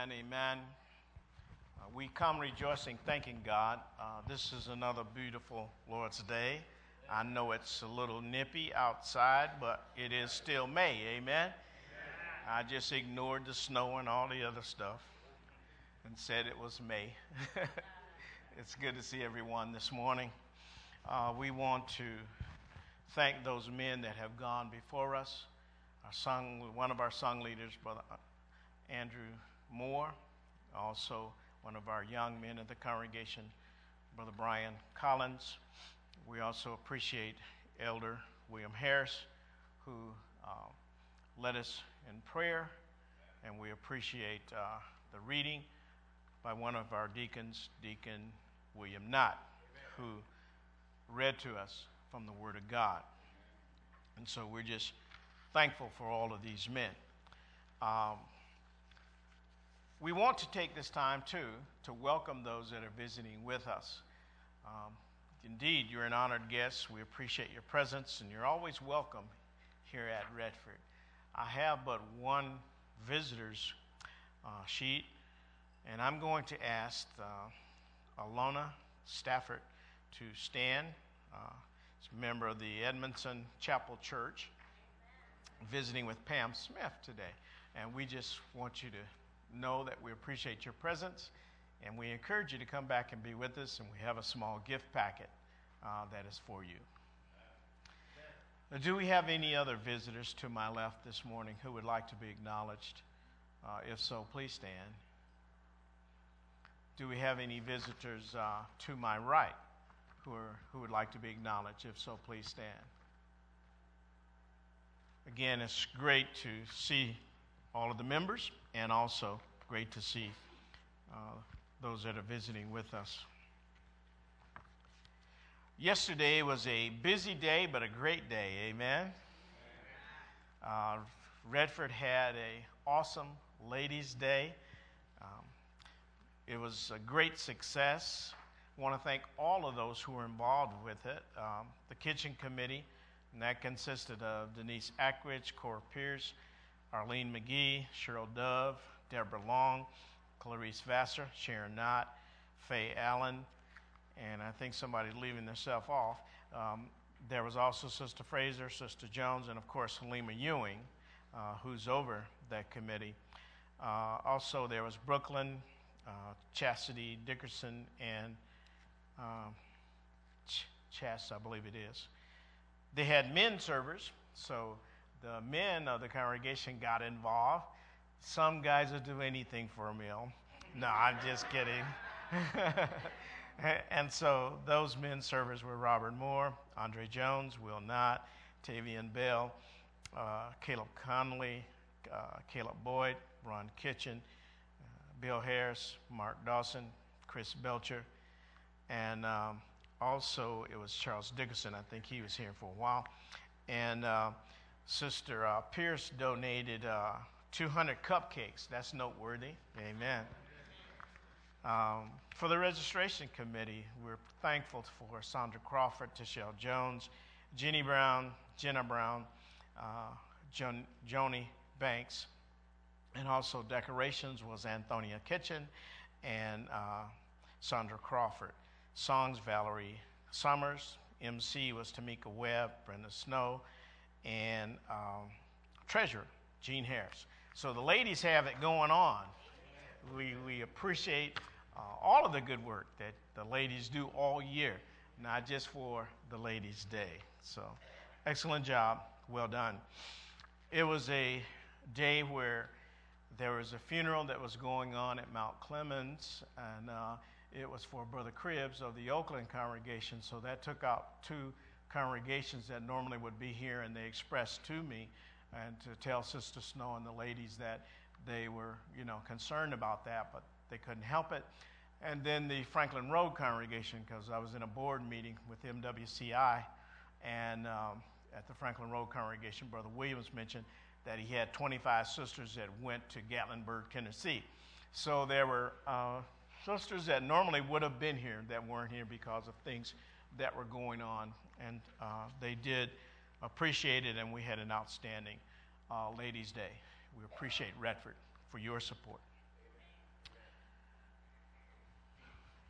Amen, amen. We come rejoicing, thanking God. This is another beautiful Lord's Day. I know it's a little nippy outside, but it is still May, amen. I just ignored the snow and all the other stuff and said it was May. It's good to see everyone this morning. We want to thank those men that have gone before us. One of our song leaders, Brother Andrew Moore, also one of our young men in the congregation, Brother Brian Collins. We also appreciate Elder William Harris, who led us in prayer, and we appreciate the reading by one of our deacons, Deacon William Knott, who read to us from the Word of God. And so we're just thankful for all of these men. We want to take this time, too, to welcome those that are visiting with us. Indeed, you're an honored guest. We appreciate your presence, and you're always welcome here at Redford. I have but one visitor's sheet, and I'm going to ask Alona Stafford to stand. She's a member of the Edmondson Chapel Church, visiting with Pam Smith today. And we just want you to know that we appreciate your presence, and we encourage you to come back and be with us, and we have a small gift packet that is for you. Now, do we have any other visitors to my left this morning who would like to be acknowledged? If so, please stand. Do we have any visitors to my right who would like to be acknowledged? If so, please stand. Again, it's great to see all of the members, and also great to see those that are visiting with us. Yesterday was a busy day, but a great day, amen? Redford had an awesome Ladies' Day. It was a great success. I want to thank all of those who were involved with it. The kitchen committee, and that consisted of Denise Ackridge, Cora Pierce, Arlene McGee, Cheryl Dove, Deborah Long, Clarice Vassar, Sharon Knott, Faye Allen, and I think somebody's leaving themselves off. There was also Sister Fraser, Sister Jones, and of course Halima Ewing, who's over that committee. Also there was Brooklyn, Chastity Dickerson, and Chas, I believe it is. They had men servers, so the men of the congregation got involved. Some guys will do anything for a meal. No, I'm just kidding. And so those men servers were Robert Moore, Andre Jones, Will Knott, Tavian Bell, Caleb Conley, Caleb Boyd, Ron Kitchen, Bill Harris, Mark Dawson, Chris Belcher, and also it was Charles Dickerson. I think he was here for a while. And Sister Pierce donated 200 cupcakes. That's noteworthy. Amen. For the registration committee, we're thankful for Sandra Crawford, Tishelle Jones, Jenny Brown, Jenna Brown, Joni Banks, and also decorations was Antonia Kitchen and Sandra Crawford. Songs, Valerie Summers. MC was Tamika Webb, Brenda Snow, and treasurer, Jean Harris. So the ladies have it going on. We appreciate all of the good work that the ladies do all year, not just for the Ladies' Day. So excellent job, well done. It was a day where there was a funeral that was going on at Mount Clemens, and it was for Brother Cribbs of the Oakland congregation, so that took out two congregations that normally would be here, and they expressed to me and to tell Sister Snow and the ladies that they were, concerned about that, but they couldn't help it. And then the Franklin Road congregation, because I was in a board meeting with MWCI, and at the Franklin Road congregation, Brother Williams mentioned that he had 25 sisters that went to Gatlinburg, Tennessee. So there were sisters that normally would have been here that weren't here because of things that were going on, and they did appreciate it, and we had an outstanding Ladies' Day. We appreciate Redford for your support.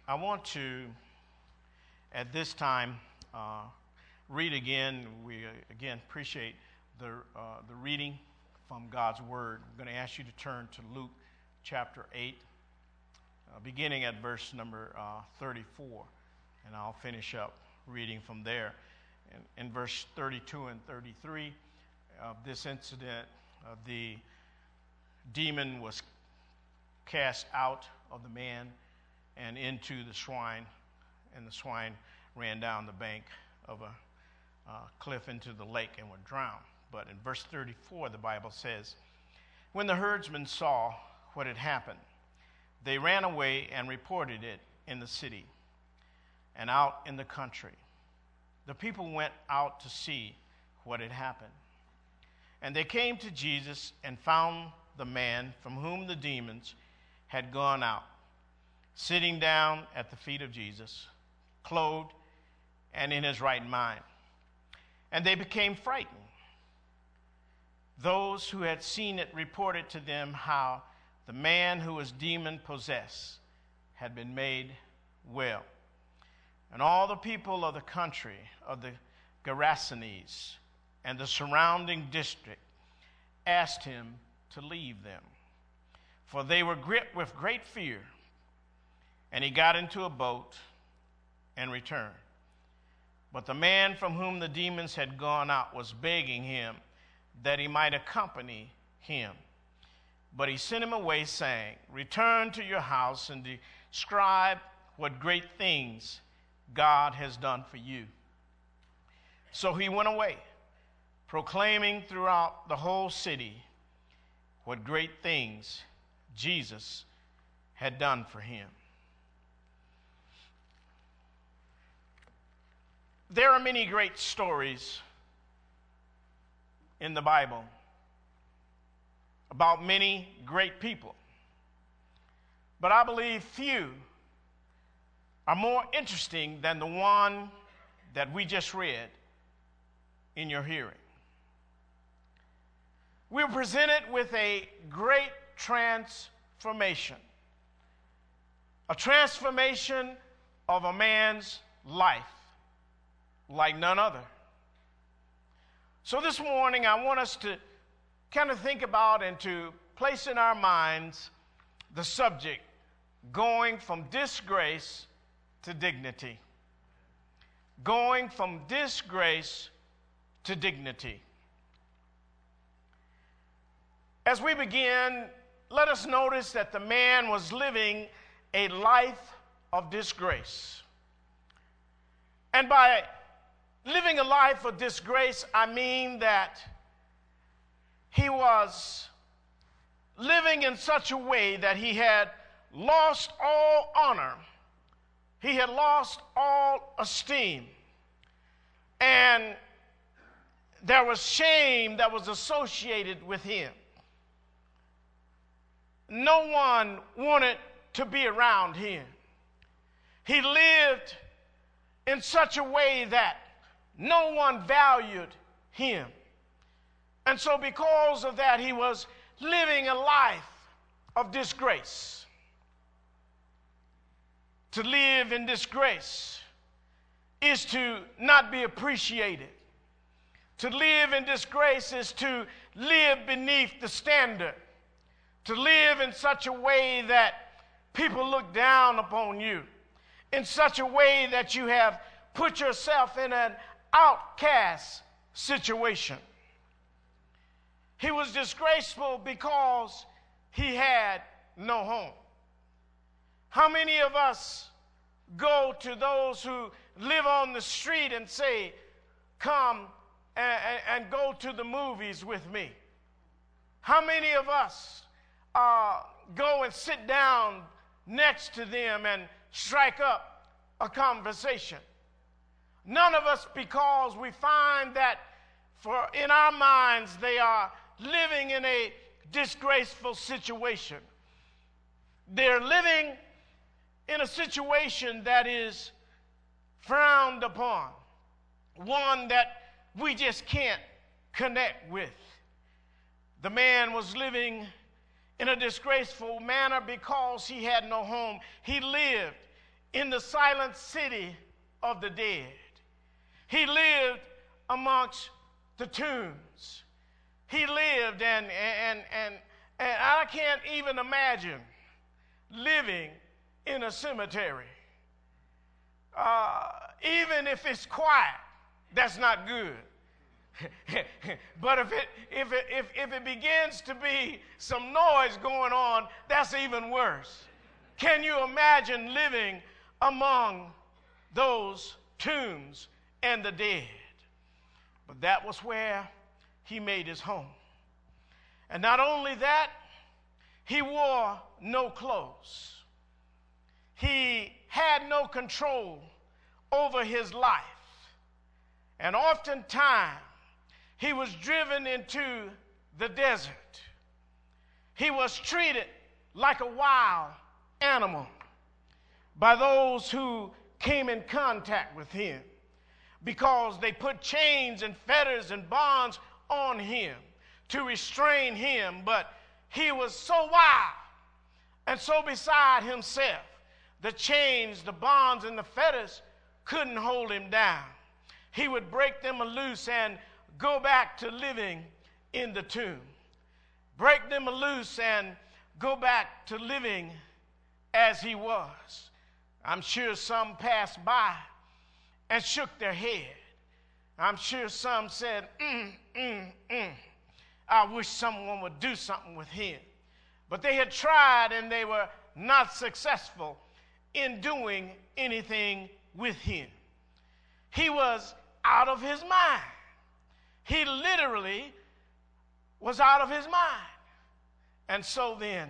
I want to, at this time, read again. We again appreciate the reading from God's Word. I'm going to ask you to turn to Luke chapter 8, beginning at verse number 34, and I'll finish up reading from there. In verse 32 and 33 of this incident, the demon was cast out of the man and into the swine, and the swine ran down the bank of a cliff into the lake and were drowned. But in verse 34, the Bible says, when the herdsmen saw what had happened, they ran away and reported it in the city and out in the country. The people went out to see what had happened. And they came to Jesus and found the man from whom the demons had gone out, sitting down at the feet of Jesus, clothed and in his right mind. And they became frightened. Those who had seen it reported to them how the man who was demon-possessed had been made well. And all the people of the country of the Gerasenes and the surrounding district asked him to leave them, for they were gripped with great fear. And he got into a boat and returned. But the man from whom the demons had gone out was begging him that he might accompany him. But he sent him away, saying, return to your house and describe what great things God has done for you. So he went away, proclaiming throughout the whole city what great things Jesus had done for him. There are many great stories in the Bible about many great people, but I believe few are more interesting than the one that we just read in your hearing. We're presented with a great transformation, a transformation of a man's life like none other. So this morning, I want us to kind of think about and to place in our minds the subject, going from disgrace to dignity. Going from disgrace to dignity. As we begin, let us notice that the man was living a life of disgrace. And by living a life of disgrace, I mean that he was living in such a way that he had lost all honor. He had lost all esteem. And there was shame that was associated with him. No one wanted to be around him. He lived in such a way that no one valued him. And so because of that, he was living a life of disgrace. To live in disgrace is to not be appreciated. To live in disgrace is to live beneath the standard. To live in such a way that people look down upon you. In such a way that you have put yourself in an outcast situation. He was disgraceful because he had no home. How many of us go to those who live on the street and say, come and go to the movies with me? How many of us go and sit down next to them and strike up a conversation? None of us, because we find that in our minds they are living in a disgraceful situation. They're living in a situation that is frowned upon, one that we just can't connect with. The man was living in a disgraceful manner because he had no home. He lived in the silent city of the dead. He lived amongst the tombs. He lived, and I can't even imagine living in a cemetery. Even if it's quiet, that's not good. But if it begins to be some noise going on, that's even worse. Can you imagine living among those tombs and the dead? But that was where he made his home. And not only that, he wore no clothes. He had no control over his life. And oftentimes, he was driven into the desert. He was treated like a wild animal by those who came in contact with him, because they put chains and fetters and bonds on him to restrain him. But he was so wild and so beside himself, the chains, the bonds, and the fetters couldn't hold him down. He would break them loose and go back to living in the tomb. Break them loose and go back to living as he was. I'm sure some passed by and shook their head. I'm sure some said, I wish someone would do something with him. But they had tried and they were not successful in doing anything with him. He was out of his mind. He literally was out of his mind. And so then,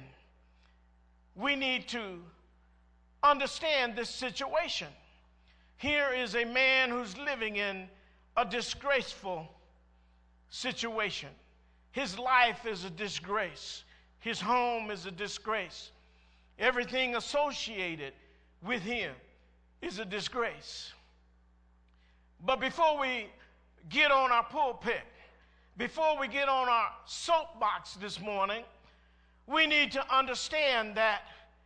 we need to understand this situation. Here is a man who's living in a disgraceful situation. His life is a disgrace. His home is a disgrace. Everything associated with him is a disgrace. But before we get on our pulpit, before we get on our soapbox this morning, we need to understand that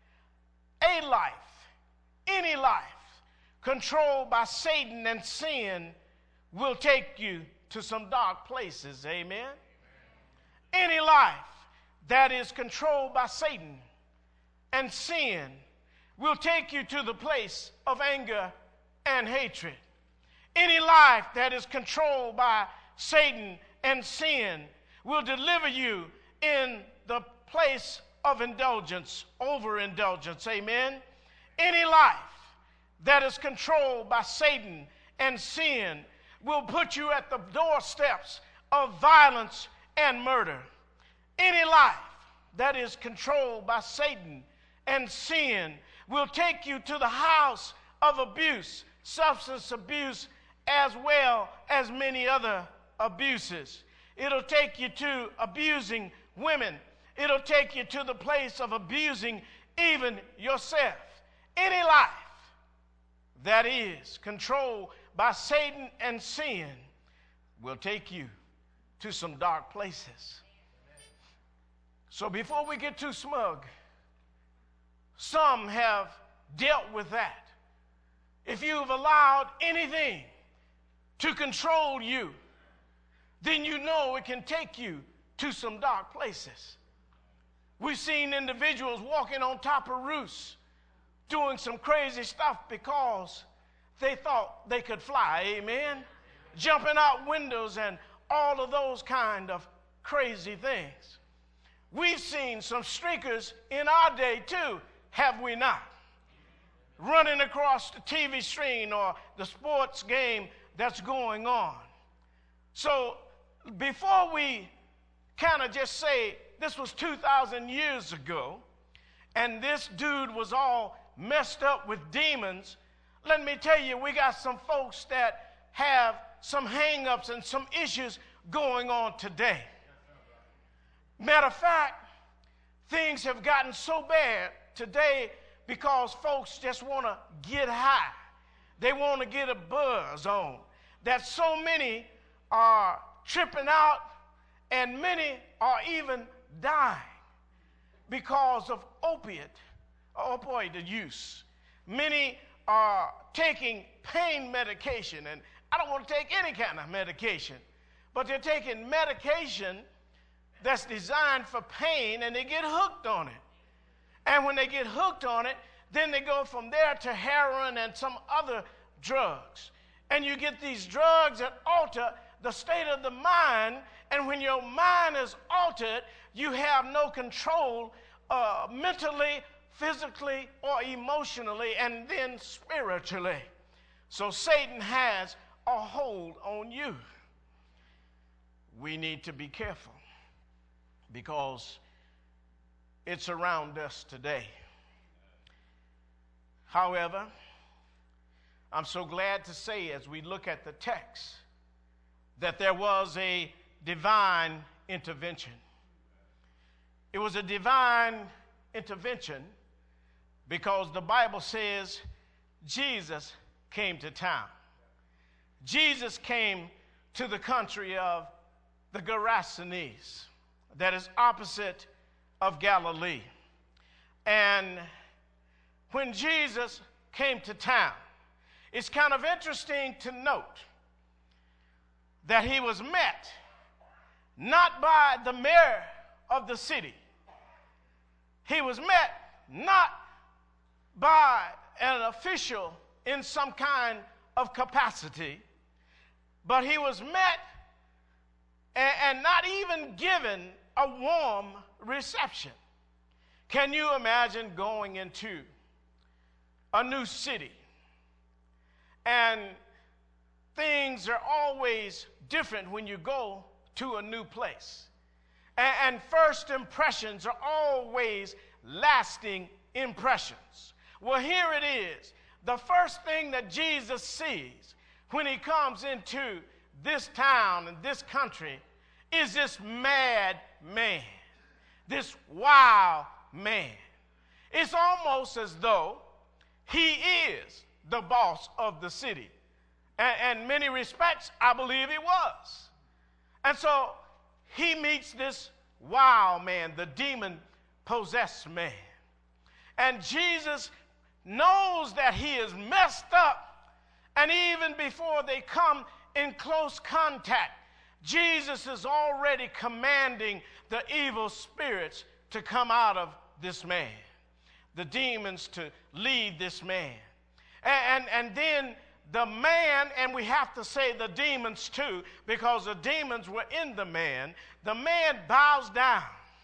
a life, any life, controlled by Satan and sin will take you to some dark places. Amen? Any life that is controlled by Satan and sin will take you to the place of anger and hatred. Any life that is controlled by Satan and sin will deliver you in the place of indulgence, overindulgence. Amen? Any life that is controlled by Satan and sin will put you at the doorsteps of violence and murder. Any life that is controlled by Satan and sin will take you to the house of abuse, substance abuse, as well as many other abuses. It'll take you to abusing women. It'll take you to the place of abusing even yourself. Any life that is controlled by Satan and sin will take you to some dark places. So before we get too smug, some have dealt with that. If you've allowed anything to control you, then you know it can take you to some dark places. We've seen individuals walking on top of roofs doing some crazy stuff because they thought they could fly, amen? Jumping out windows and all of those kind of crazy things. We've seen some streakers in our day too, have we not? Running across the TV screen or the sports game that's going on. So before we kind of just say this was 2,000 years ago and this dude was all messed up with demons, let me tell you, we got some folks that have some hang-ups and some issues going on today. Matter of fact, things have gotten so bad today because folks just want to get high. They want to get a buzz on. That so many are tripping out and many are even dying because of opioid use. Many are taking pain medication, and I don't want to take any kind of medication, but they're taking medication that's designed for pain, and they get hooked on it. And when they get hooked on it, then they go from there to heroin and some other drugs. And you get these drugs that alter the state of the mind, and when your mind is altered, you have no control mentally, physically, or emotionally, and then spiritually. So Satan has a hold on you. We need to be careful because it's around us today. However, I'm so glad to say, as we look at the text, that there was a divine intervention. It was a divine intervention because the Bible says Jesus came to town. Jesus came to the country of the Gerasenes, that is opposite of Galilee. And when Jesus came to town, it's kind of interesting to note that he was met not by the mayor of the city. He was met not by an official in some kind of capacity, but he was met and not even given a warm reception. Can you imagine going into a new city and things are always different when you go to a new place? And first impressions are always lasting impressions. Well, here it is. The first thing that Jesus sees when he comes into this town and this country is this mad man, this wild man. It's almost as though he is the boss of the city. And in many respects, I believe he was. And so he meets this wild man, the demon-possessed man. And Jesus knows that he is messed up. And even before they come in close contact, Jesus is already commanding the evil spirits to come out of this man, the demons to leave this man. And then the man, and we have to say the demons too, because the demons were in the man bows down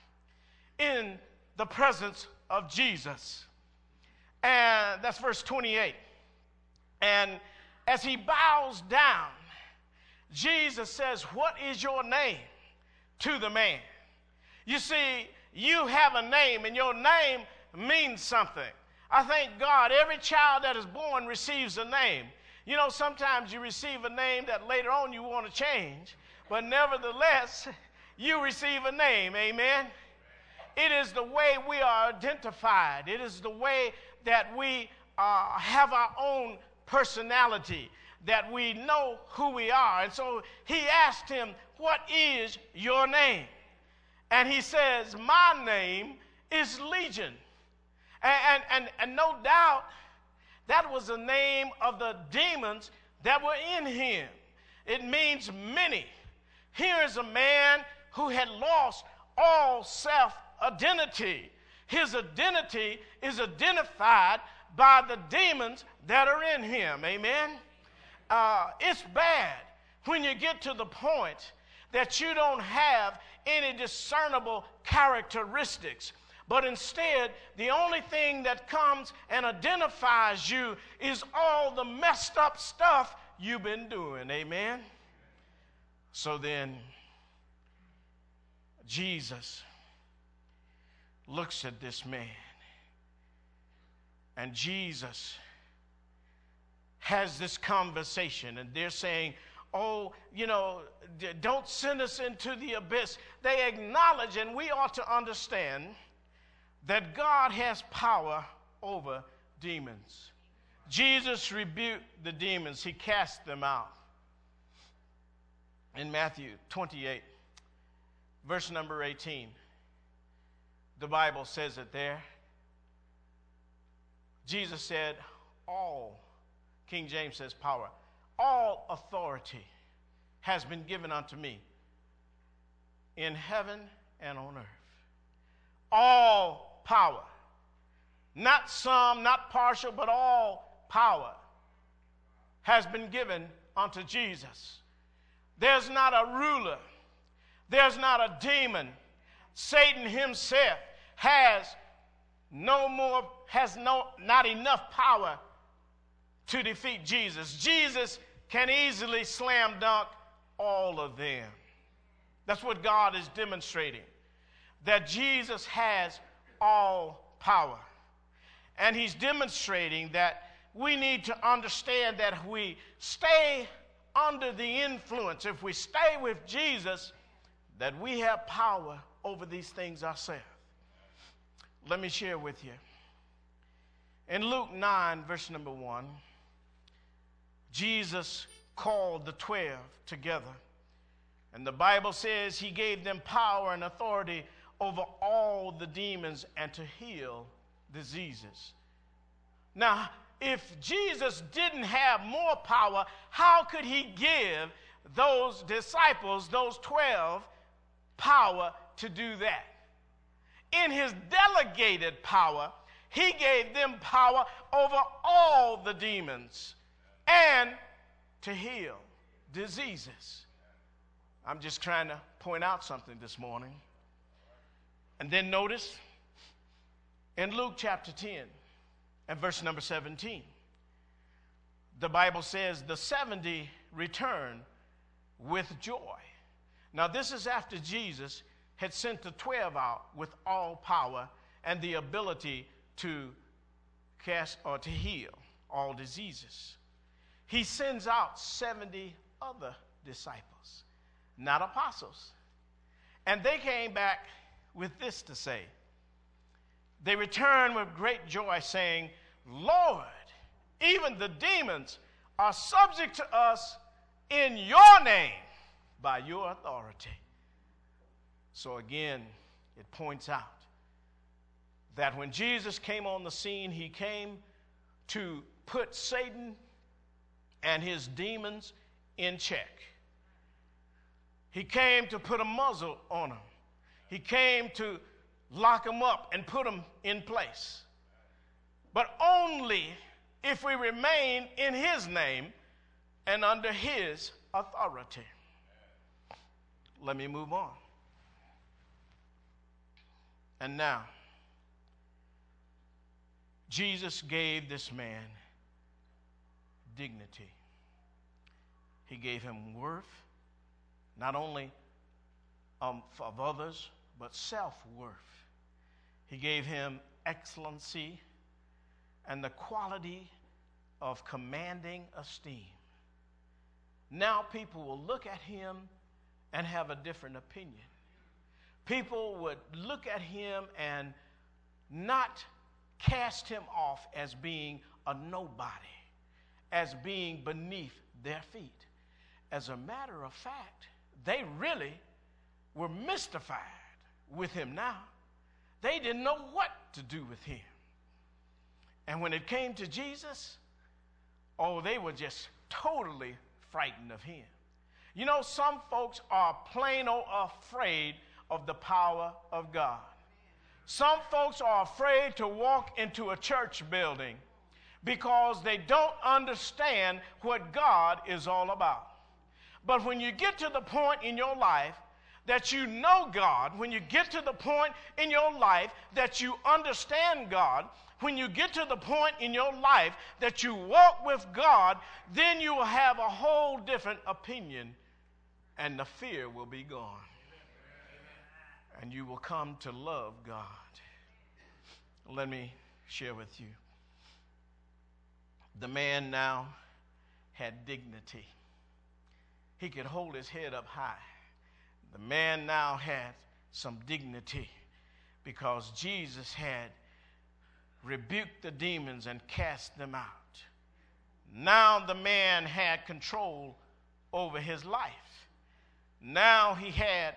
in the presence of Jesus. And that's verse 28. And as he bows down, Jesus says, "What is your name?" to the man. You see, you have a name, and your name means something. I thank God every child that is born receives a name. You know, sometimes you receive a name that later on you want to change, but nevertheless, you receive a name, amen? It is the way we are identified. It is the way that we have our own personality, that we know who we are. And so he asked him, "What is your name?" And he says, "My name is Legion." And no doubt that was the name of the demons that were in him. It means many. Here is a man who had lost all self-identity. His identity is identified by the demons that are in him. Amen? It's bad when you get to the point that you don't have any discernible characteristics, but instead the only thing that comes and identifies you is all the messed up stuff you've been doing. Amen? So then Jesus looks at this man, and Jesus has this conversation, and they're saying, "Oh, you know, don't send us into the abyss." They acknowledge, and we ought to understand, that God has power over demons. Jesus rebuked the demons. He cast them out. In Matthew 28, verse number 18, the Bible says it there. Jesus said, all, King James says power, all authority has been given unto me in heaven and on earth. All power. Not some, not partial, but all power has been given unto Jesus. There's not a ruler. There's not a demon. Satan himself has not enough power to defeat Jesus. Jesus can easily slam dunk all of them. That's what God is demonstrating, that Jesus has all power. And he's demonstrating that we need to understand that if we stay under the influence, if we stay with Jesus, that we have power over these things ourselves. Let me share with you. In Luke 9, verse number 1, Jesus called the 12 together. And the Bible says he gave them power and authority over all the demons and to heal diseases. Now, if Jesus didn't have more power, how could he give those disciples, those 12, power to do that? In his delegated power, he gave them power over all the demons and to heal diseases. I'm just trying to point out something this morning. And then notice in Luke chapter 10 and verse number 17, the Bible says the 70 returned with joy. Now this is after Jesus had sent the 12 out with all power and the ability to cast or to heal all diseases. He sends out 70 other disciples, not apostles. And they came back with this to say. They returned with great joy, saying, Lord, even the demons are subject to us in your name by your authority. So again, it points out that when Jesus came on the scene, he came to put Satan and his demons in check. He came to put a muzzle on them. He came to lock them up and put them in place. But only if we remain in his name and under his authority. Let me move on. And now, Jesus gave this man dignity. He gave him worth, not only of others, but self-worth. He gave him excellency and the quality of commanding esteem. Now people will look at him and have a different opinion. People would look at him and not cast him off as being a nobody, as being beneath their feet. As a matter of fact, they really were mystified with him now. They didn't know what to do with him. And when it came to Jesus, they were just totally frightened of him. You know, some folks are plain old afraid of the power of God. Some folks are afraid to walk into a church building because they don't understand what God is all about. But when you get to the point in your life that you know God, when you get to the point in your life that you understand God, when you get to the point in your life that you walk with God, then you will have a whole different opinion and the fear will be gone. And you will come to love God. Let me share with you. The man now had dignity. He could hold his head up high. The man now had some dignity because Jesus had rebuked the demons and cast them out. Now the man had control over his life. Now he had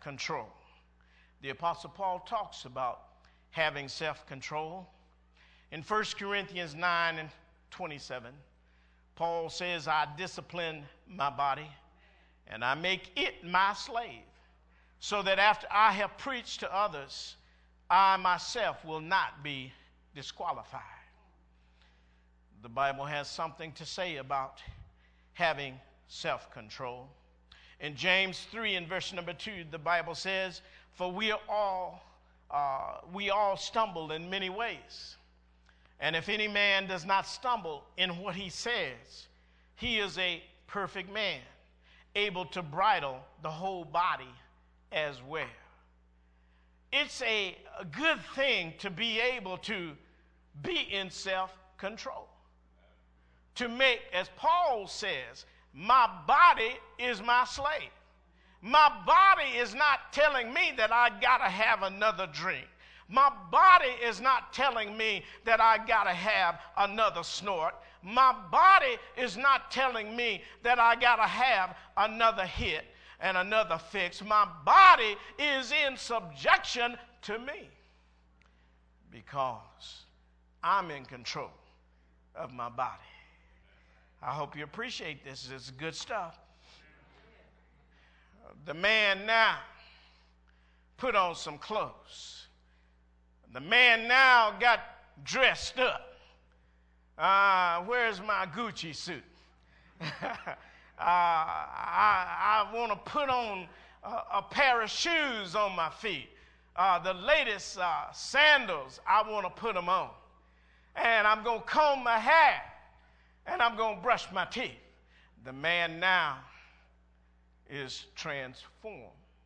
self-control. The Apostle Paul talks about having self-control. In 1 Corinthians 9 and 27, Paul says, I discipline my body, and I make it my slave, so that after I have preached to others, I myself will not be disqualified. The Bible has something to say about having self-control. In James 3 and verse number 2, the Bible says, for we all stumble in many ways. And if any man does not stumble in what he says, he is a perfect man, able to bridle the whole body as well. It's a good thing to be able to be in self-control. To make, as Paul says, my body is my slave. My body is not telling me that I gotta have another drink. My body is not telling me that I gotta have another snort. My body is not telling me that I gotta have another hit and another fix. My body is in subjection to me because I'm in control of my body. I hope you appreciate this. It's good stuff. The man now put on some clothes. The man now got dressed up. Where's my Gucci suit? I want to put on a pair of shoes on my feet. The latest sandals, I want to put them on. And I'm going to comb my hair. And I'm going to brush my teeth. The man now is transformed.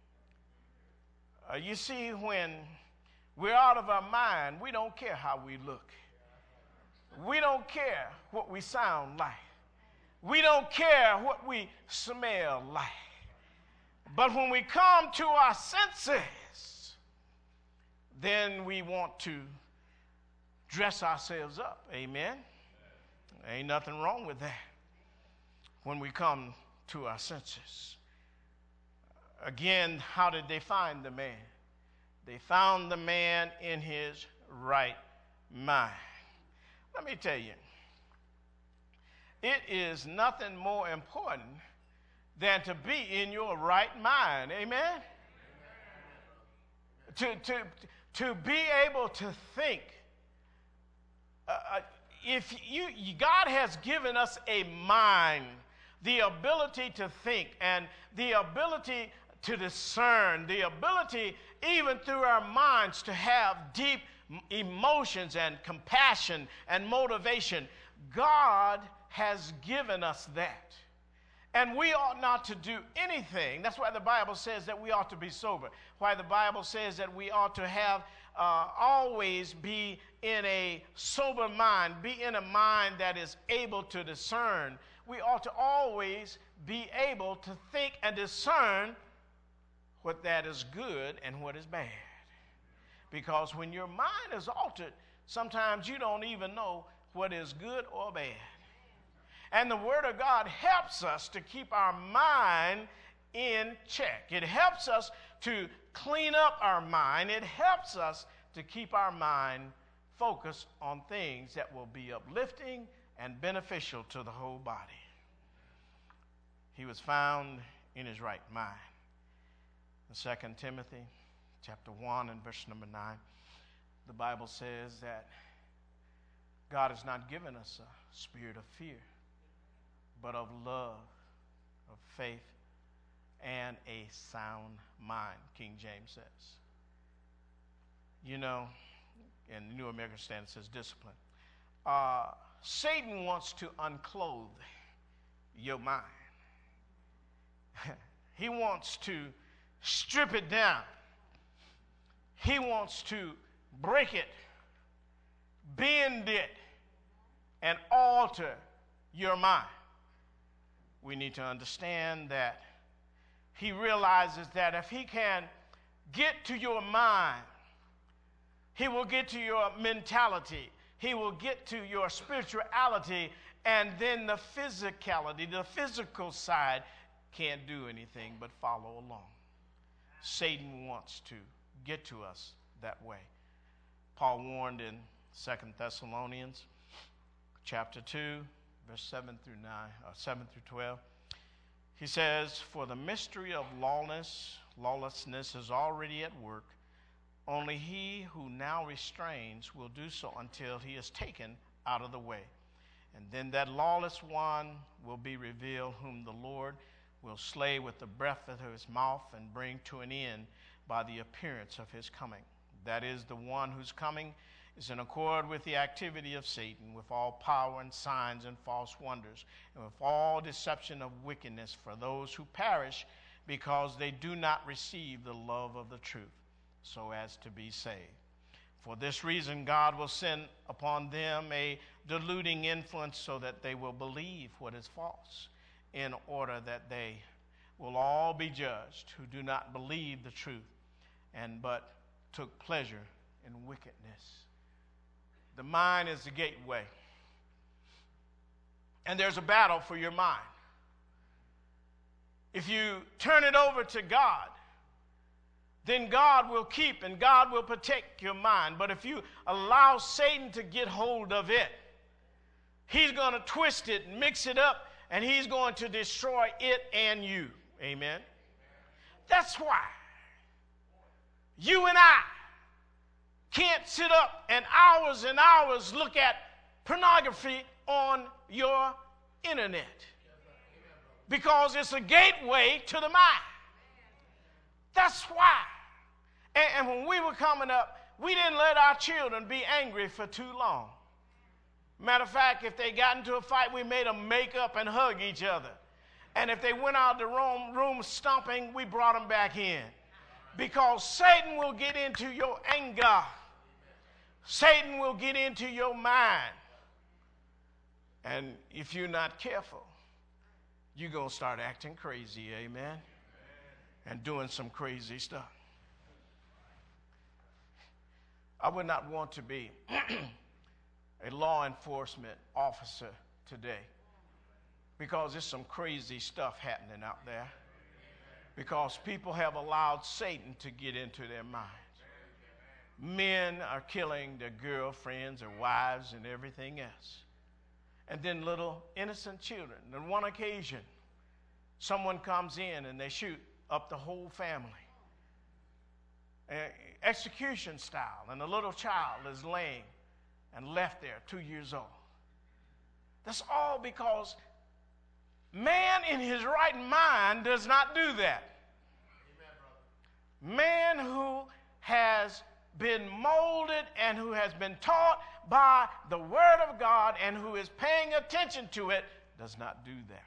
You see, when we're out of our mind, we don't care how we look. We don't care what we sound like. We don't care what we smell like. But when we come to our senses, then we want to dress ourselves up. Amen? Ain't nothing wrong with that when we come to our senses. Again, how did they find the man? They found the man in his right mind. Let me tell you, it is nothing more important than to be in your right mind. Amen? To be able to think. God has given us a mind, the ability to think and the ability to discern, the ability even through our minds to have deep emotions and compassion and motivation. God has given us that. And we ought not to do anything. That's why the Bible says that we ought to be sober. Why the Bible says that we ought to have always be in a sober mind, be in a mind that is able to discern. We ought to always be able to think and discern what that is good and what is bad. Because when your mind is altered, sometimes you don't even know what is good or bad. And the Word of God helps us to keep our mind in check. It helps us to clean up our mind. It helps us to keep our mind focused on things that will be uplifting and beneficial to the whole body. He was found in his right mind. In 2 Timothy chapter 1 and verse number 9, the Bible says that God has not given us a spirit of fear, but of love, of faith, and a sound mind, King James says. You know, in the New American Standard says discipline. Satan wants to unclothe your mind. He wants to strip it down. He wants to break it, bend it, and alter your mind. We need to understand that he realizes that if he can get to your mind, he will get to your mentality. He will get to your spirituality, and then the physicality, the physical side, can't do anything but follow along. Satan wants to get to us that way. Paul warned in 2 Thessalonians chapter 2, verse 7 through 12. He says, "For the mystery of lawlessness is already at work. Only he who now restrains will do so until he is taken out of the way. And then that lawless one will be revealed, whom the Lord will slay with the breath of his mouth and bring to an end by the appearance of his coming. That is, the one whose coming is in accord with the activity of Satan, with all power and signs and false wonders, and with all deception of wickedness for those who perish, because they do not receive the love of the truth, so as to be saved. For this reason, God will send upon them a deluding influence, so that they will believe what is false, in order that they will all be judged who do not believe the truth, but took pleasure in wickedness." The mind is the gateway. And there's a battle for your mind. If you turn it over to God, then God will keep and God will protect your mind. But if you allow Satan to get hold of it, he's going to twist it and mix it up, and he's going to destroy it and you. Amen? That's why you and I can't sit up and hours look at pornography on your internet, because it's a gateway to the mind. That's why. And when we were coming up, we didn't let our children be angry for too long. Matter of fact, if they got into a fight, we made them make up and hug each other. And if they went out the room stomping, we brought them back in. Because Satan will get into your anger. Satan will get into your mind. And if you're not careful, you're going to start acting crazy, amen? And doing some crazy stuff. I would not want to be a law enforcement officer today, because there's some crazy stuff happening out there, because people have allowed Satan to get into their minds. Men are killing their girlfriends or wives and everything else. And then little innocent children. On one occasion, someone comes in and they shoot up the whole family, execution style, and the little child is laying and left there, 2 years old. That's all because man in his right mind does not do that. Man who has been molded and who has been taught by the Word of God and who is paying attention to it does not do that.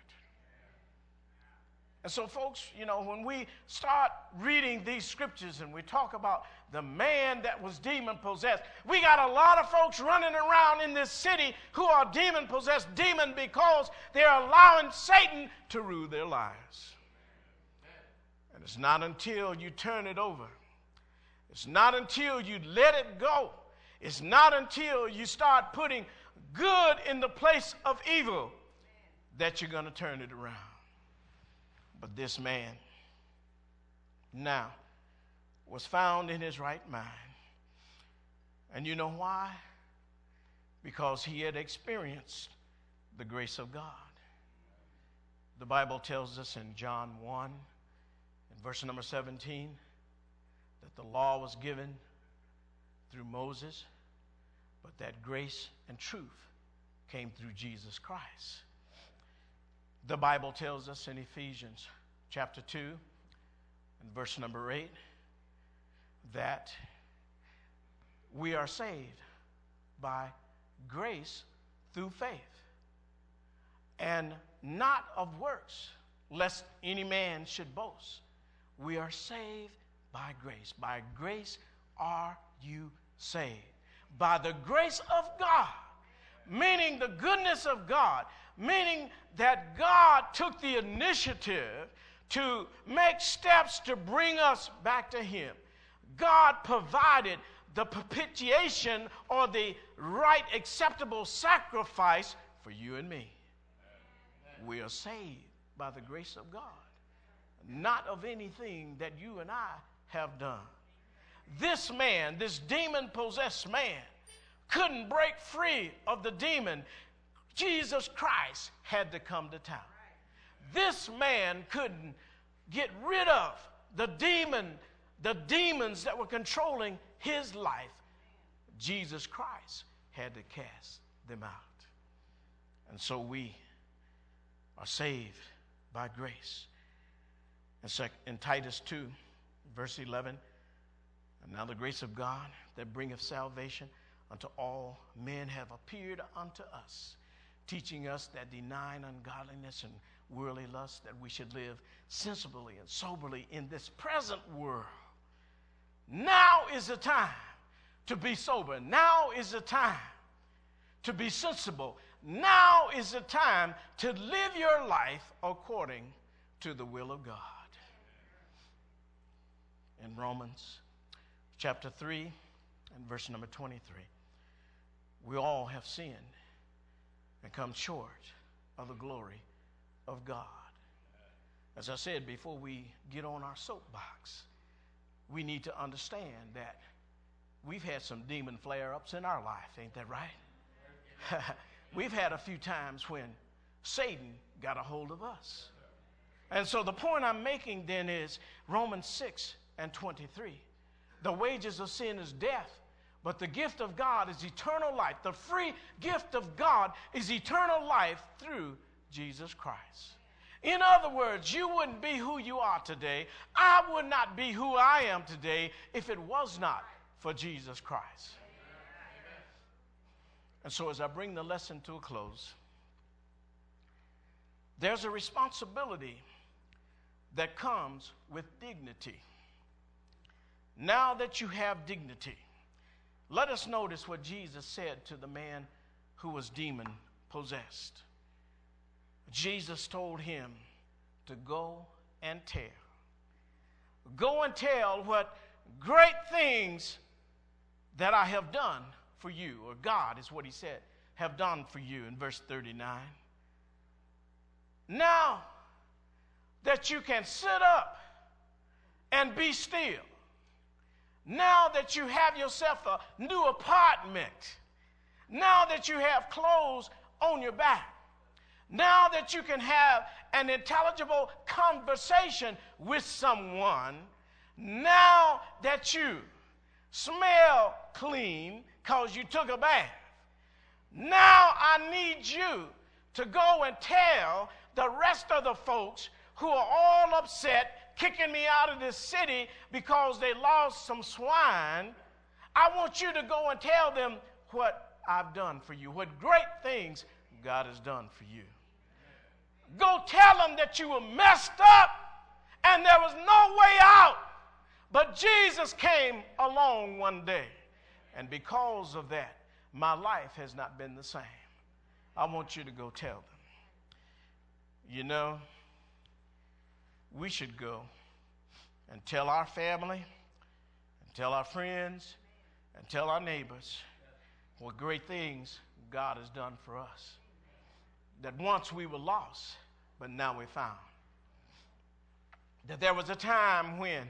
And so, folks, when we start reading these scriptures and we talk about the man that was demon-possessed, we got a lot of folks running around in this city who are demon-possessed, because they're allowing Satan to rule their lives. And it's not until you turn it over, it's not until you let it go, it's not until you start putting good in the place of evil that you're going to turn it around. But this man now was found in his right mind. And you know why? Because he had experienced the grace of God. The Bible tells us in John 1, in verse number 17, that the law was given through Moses, but that grace and truth came through Jesus Christ. The Bible tells us in Ephesians chapter 2 and verse number 8 that we are saved by grace through faith, and not of works, lest any man should boast. We are saved by grace. By grace are you saved. By the grace of God, meaning the goodness of God, meaning that God took the initiative to make steps to bring us back to Him. God provided the propitiation, or the right acceptable sacrifice for you and me. We are saved by the grace of God, not of anything that you and I have done. This man, this demon-possessed man, couldn't break free of the demon, Jesus Christ had to come to town. This man couldn't get rid of the demons that were controlling his life. Jesus Christ had to cast them out. And so we are saved by grace. In Titus 2, verse 11, and now the grace of God that bringeth salvation unto all men have appeared unto us, teaching us that denying ungodliness and worldly lust, that we should live sensibly and soberly in this present world. Now is the time to be sober. Now is the time to be sensible. Now is the time to live your life according to the will of God. In Romans chapter 3 and verse number 23, we all have sinned and come short of the glory of God. As I said, before we get on our soapbox, we need to understand that we've had some demon flare-ups in our life, ain't that right? We've had a few times when Satan got a hold of us. And so the point I'm making then is Romans 6 and 23. The wages of sin is death, but the gift of God is eternal life. The free gift of God is eternal life through Jesus Christ. In other words, you wouldn't be who you are today. I would not be who I am today if it was not for Jesus Christ. And so as I bring the lesson to a close, there's a responsibility that comes with dignity. Now that you have dignity, let us notice what Jesus said to the man who was demon possessed. Jesus told him to go and tell. Go and tell what great things that I have done for you, or God is what he said, have done for you in verse 39. Now that you can sit up and be still, now that you have yourself a new apartment, now that you have clothes on your back, now that you can have an intelligible conversation with someone, now that you smell clean because you took a bath, now I need you to go and tell the rest of the folks who are all upset, kicking me out of this city because they lost some swine. I want you to go and tell them what I've done for you, what great things God has done for you. Go tell them that you were messed up and there was no way out. But Jesus came along one day. And because of that, my life has not been the same. I want you to go tell them. You know, we should go and tell our family, and tell our friends, and tell our neighbors what great things God has done for us. That once we were lost, but now we're found. That there was a time when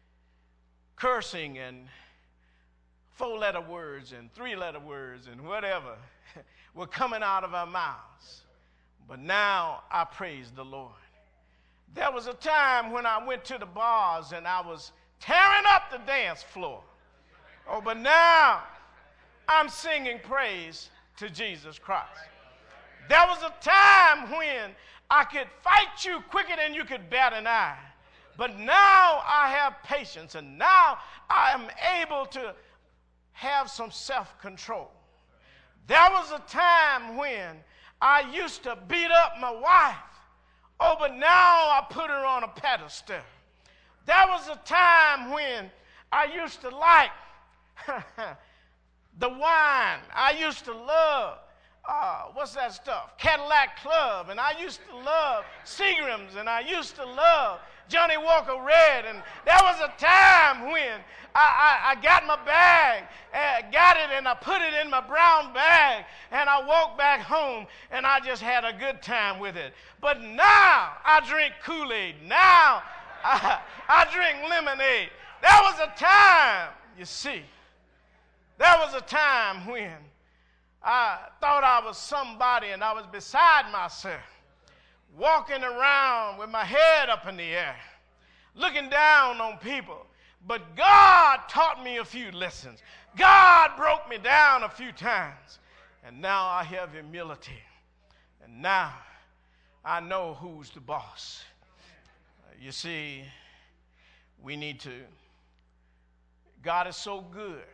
cursing and 4-letter words and 3-letter words and whatever were coming out of our mouths. But now I praise the Lord. There was a time when I went to the bars and I was tearing up the dance floor. Oh, but now I'm singing praise to Jesus Christ. There was a time when I could fight you quicker than you could bat an eye. But now I have patience, and now I am able to have some self-control. There was a time when I used to beat up my wife. Oh, but now I put her on a pedestal. There was a time when I used to like the wine. I used to love, what's that stuff? Cadillac Club. And I used to love Seagram's. And I used to love Johnny Walker Red. And there was a time when I got my bag, got it, and I put it in my brown bag, and I walked back home, and I just had a good time with it. But now I drink Kool-Aid. Now I drink lemonade. There was a time, you see, There was a time when I thought I was somebody and I was beside myself, walking around with my head up in the air, looking down on people. But God taught me a few lessons. God broke me down a few times. And now I have humility. And now I know who's the boss. You see, we need to, God is so good.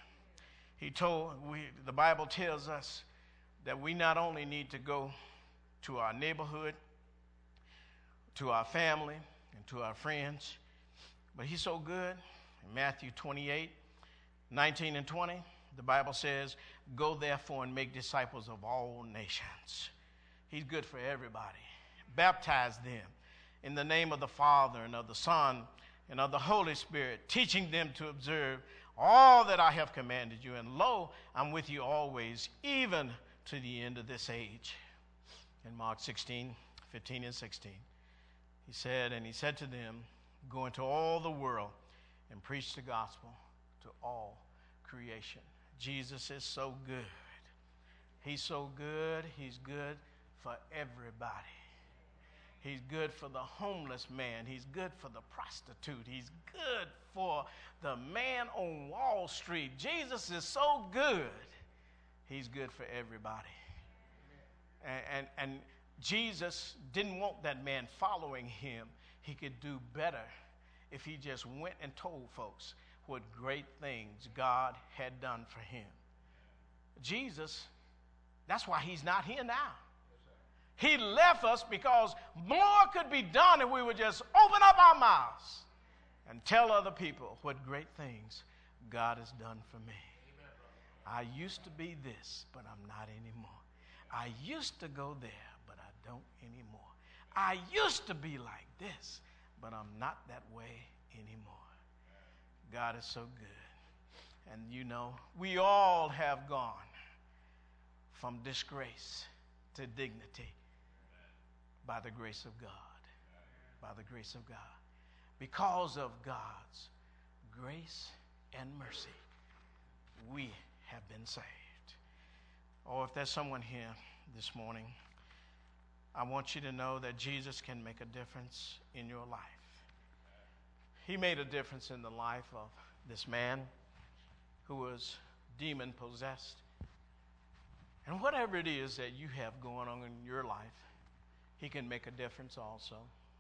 The Bible tells us that we not only need to go to our neighborhood, to our family, and to our friends, but he's so good. In Matthew 28, 19 and 20, the Bible says, go therefore and make disciples of all nations. He's good for everybody. Baptize them in the name of the Father and of the Son and of the Holy Spirit, teaching them to observe all that I have commanded you. And lo, I'm with you always, even to the end of this age. In Mark 16, 15 and 16, he said to them, go into all the world and preach the gospel to all creation. Jesus is so good. He's so good. He's good for everybody. He's good for the homeless man. He's good for the prostitute. He's good for the man on Wall Street. Jesus is so good. He's good for everybody. And Jesus didn't want that man following him. He could do better if he just went and told folks what great things God had done for him. Jesus, that's why he's not here now. He left us because more could be done if we would just open up our mouths and tell other people what great things God has done for me. I used to be this, but I'm not anymore. I used to go there, but I don't anymore. I used to be like this, but I'm not that way anymore. God is so good. And you know, we all have gone from disgrace to dignity by the grace of God. By the grace of God. Because of God's grace and mercy, we have been saved. Or if there's someone here this morning, I want you to know that Jesus can make a difference in your life. He made a difference in the life of this man who was demon possessed. And whatever it is that you have going on in your life, he can make a difference also.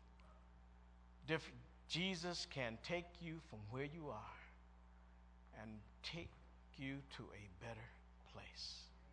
Jesus can take you from where you are and take you to a better place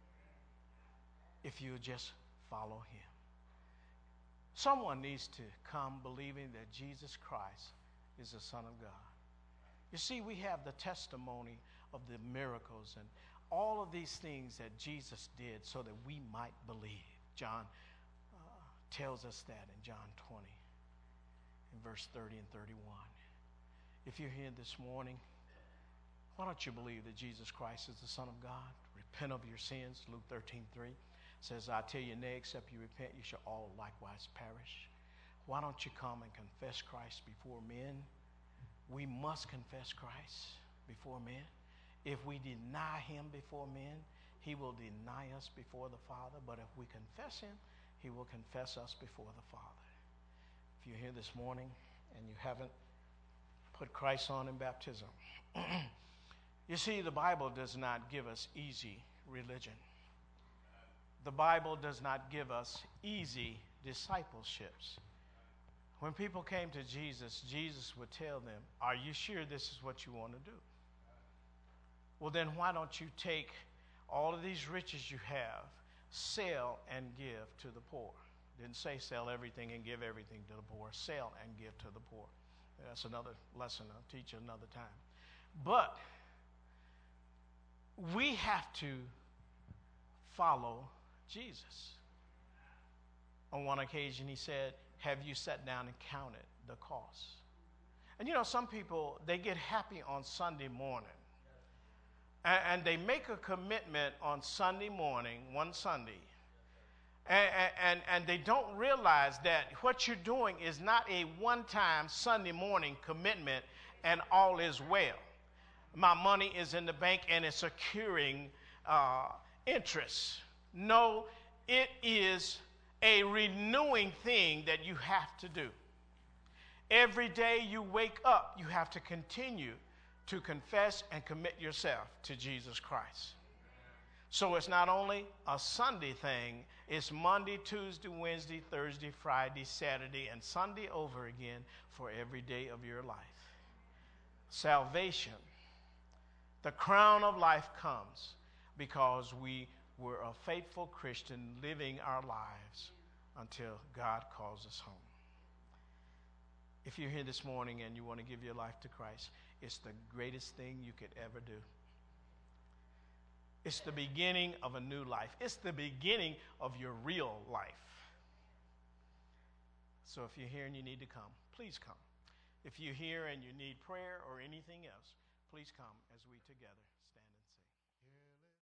if you just follow him. Someone needs to come believing that Jesus Christ is the Son of God. You see, we have the testimony of the miracles and all of these things that Jesus did so that we might believe. John tells us that in John 20, in verse 30 and 31. If you're here this morning, why don't you believe that Jesus Christ is the Son of God? Repent of your sins. Luke 13:3 says, I tell you, nay, except you repent, you shall all likewise perish. Why don't you come and confess Christ before men? We must confess Christ before men. If we deny him before men, he will deny us before the Father. But if we confess him, he will confess us before the Father. If you're here this morning and you haven't put Christ on in baptism, you see, the Bible does not give us easy religion. The Bible does not give us easy discipleships. When people came to Jesus, Jesus would tell them, are you sure this is what you want to do? Well, then why don't you take all of these riches you have, sell and give to the poor? Didn't say sell everything and give everything to the poor. Sell and give to the poor. That's another lesson I'll teach you another time. But we have to follow Jesus. On one occasion, he said, have you sat down and counted the cost? And you know, some people, they get happy on Sunday morning. And they make a commitment on Sunday morning, one Sunday. And they don't realize that what you're doing is not a one-time Sunday morning commitment and all is well. my money is in the bank and it's accruing interest. No, it is a renewing thing that you have to do. Every day you wake up, you have to continue to confess and commit yourself to Jesus Christ. So it's not only a Sunday thing, it's Monday, Tuesday, Wednesday, Thursday, Friday, Saturday, and Sunday over again for every day of your life. Salvation, the crown of life comes because we were a faithful Christian living our lives until God calls us home. If you're here this morning and you want to give your life to Christ, it's the greatest thing you could ever do. It's the beginning of a new life. It's the beginning of your real life. So if you're here and you need to come, please come. If you're here and you need prayer or anything else, please come as we together stand and sing.